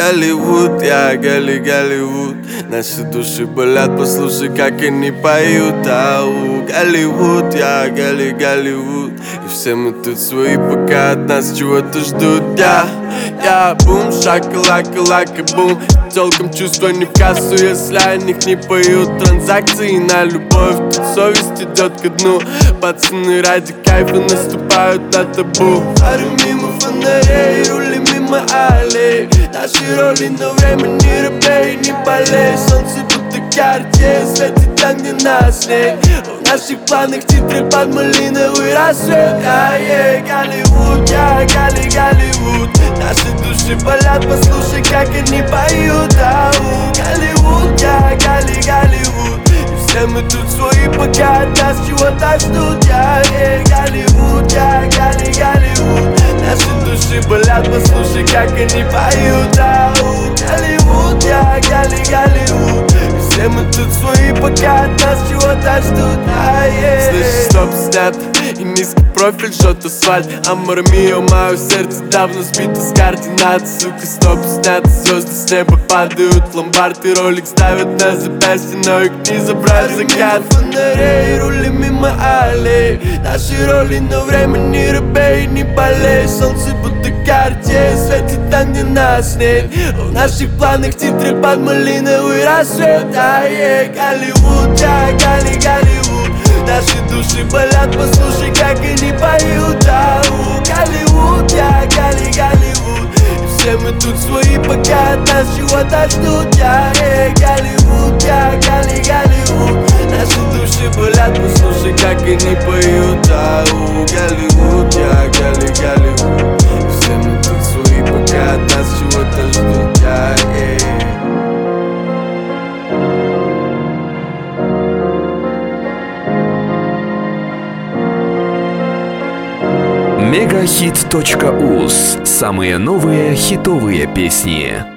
Голливуд, я Голливуд. Наши души болят, послушай, как они поют. Ау, Голливуд, я Голливуд. И все мы тут свои, пока от нас чего-то ждут. Я бум, шакалака, лака, бум. Толком чувства не в кассу, если о них не поют. Транзакции на любовь, тут совесть идет ко дну. Пацаны ради кайфа наступают на табу. Парим мимо фонарей, рулим мимо аллей. Наши роли, но время не робей, не болей. Солнце будто карте, светит там, где нас нет. В наших планах титры под малиновый рассвет. Голливуд, я Голливуд. Наши души болят, послушай, как они поют. Ау, Голливуд, я Голливуд. И все мы тут свои, пока от нас чего-то ждут. Голливуд, я Голливуд. Наши души болят, послушай, как они поют. Ау, Голливуд, я Голливуд. И все мы тут свои, пока от нас чего-то ждут. Слышишь, стоп, снят и низкий профиль, жжет асфальт. Амор мио, мое сердце давно сбито с координат. Сука, стоп, снят, звезды с неба падают в ломбард. И ролик ставят на запястье, но их не забрать закат. Фонарей, рулим мимо аллей. Наши роли, но время не робей, не болей. Солнце будто карте, светит там, где нас нет. В наших планах титры под малиновый рассвет. Голливуд, я Голливуд. Наши души болят, послушай, как они поют. Ау, Голливуд, я Голливуд. И все мы тут свои, пока от нас чего-то ждут. Голливуд, я Голливуд. Наши души болят, послушай, как они поют. Ау, Голливуд, я Голливуд. И все мы тут свои, пока от нас чего-то ждут. Мегахит.уз. Самые новые хитовые песни.